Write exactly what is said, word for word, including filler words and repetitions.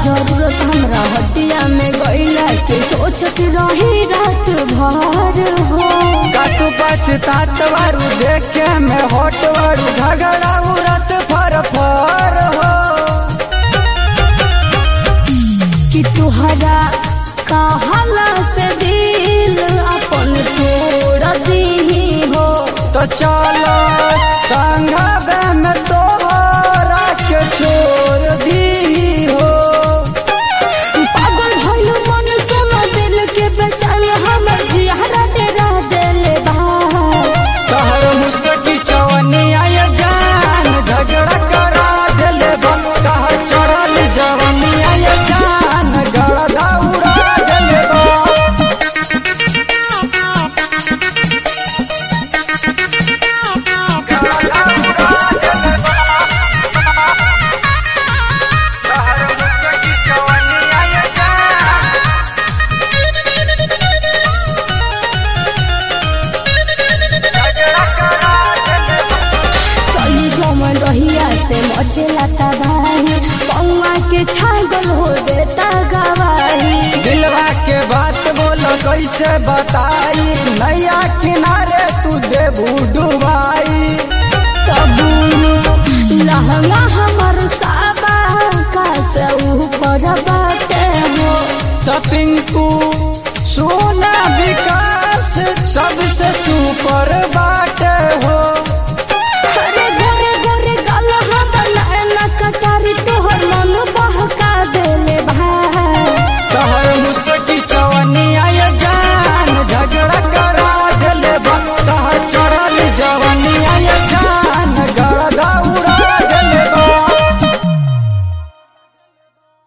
जरूरत हमरा हटिया में गईला के सोचत रही रात भर हो। तू पछतात वारू देखे में होट वारू झगड़ा उरत फर फर हो। कि तुहरा कहला से दिल अपन तोड़ दी हो। तो चलो संघबे में तोहरा के छोड़ दी हो। पागल भइल मन सुन दिल के बेचैन हमर जिहरा डेरा देले बा। तहर मुसकी चवनिया ये जान झगड़ा करा देले बा। तहर चढ़ल जवनिया ये जान गड़ा उड़ा देले बा। रहिया से मचेला तबाही पौआ के छागल हो देता गवाही। दिलवा के बात बोलो कैसे बताई नैया किनारे तू देबू डुबाई। तबुनु लहंगा हमर साबा का से ऊपर बाटे हो। पिंकू सोना विकास सबसे सुपर बाटे हो। अरे गोरे गोरे गल हम नैना कटारी तोहर मन बहक